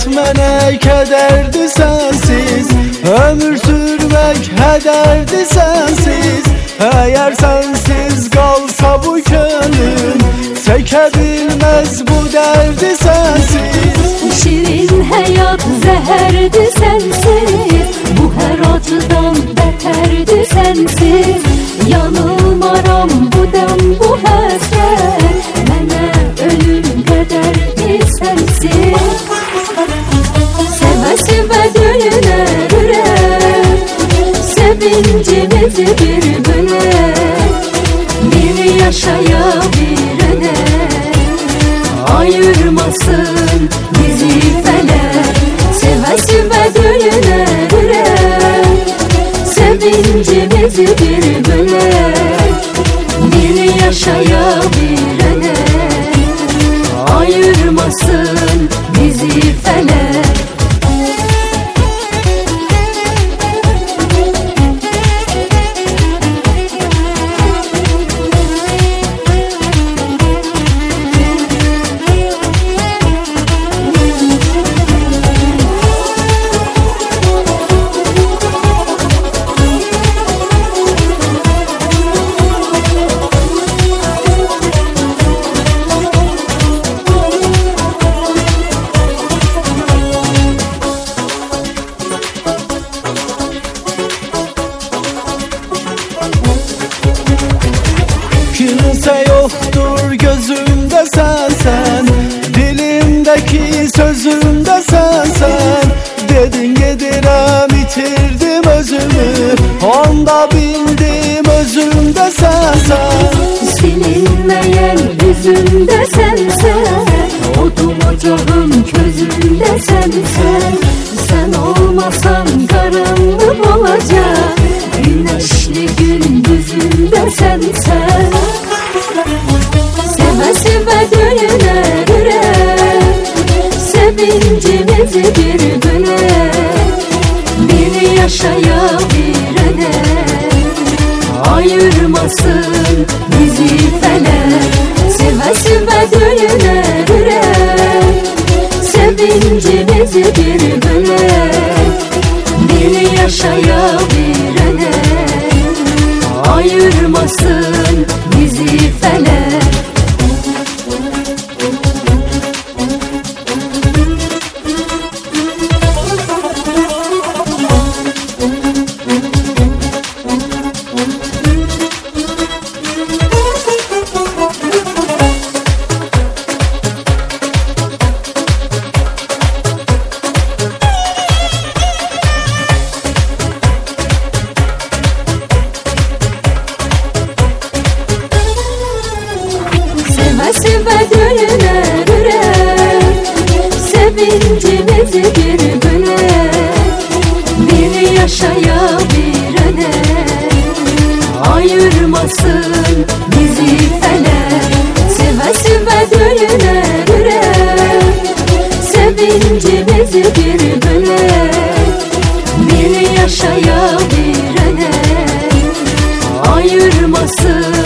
etmene kederdi sensiz, ömür sürmek hederdi sensiz. Eğer sensiz kalsa bu gönlüm, çekebilmez bu derdi sensiz. Şirin hayat zehirdi sensiz, bu her acıdan beterdi sensiz. Yanılmaram bu dem bu hasret, mənə ölüm qədərdi sensiz. Sevə sevə dönünər ürək, sevincimizi bir bölək. Bir yaşaya bir ölək, ayırmasın bizi felek. Sevə sevə dönünər ürək, sevincimizi bir bölək. Bir yaşaya bir ölək, ayırmasın bizi felek. Kimse yoktur gözümde sensen, dilimdeki sözümde sensen. Dedin gedirem itirdim özümü, onda bildim özümde sensen. Silinmeyen yüzümde sensen, odum ocağım közümde sensen. Sen olmasan karanlık olacak, güneşli gündüzümde sensen. Sevə sevə dönünər ürək, sevincimizi bir bölək. Bir yaşaya bir ölək, ayırmasın bizi felek. Sevə sevə dönünər ürək, sevincimizi bir bölək. Bir yaşaya bir ölək, ayırmasın bizi felek. Sevə sevə dönünər ürək, sevincimizi bir bölək. Bir yaşaya bir ölək, ayırmasın bizi felek. Sevə sevə dönünər ürək, sevincimizi bir bölək. Bir yaşaya bir ölək, ayırmasın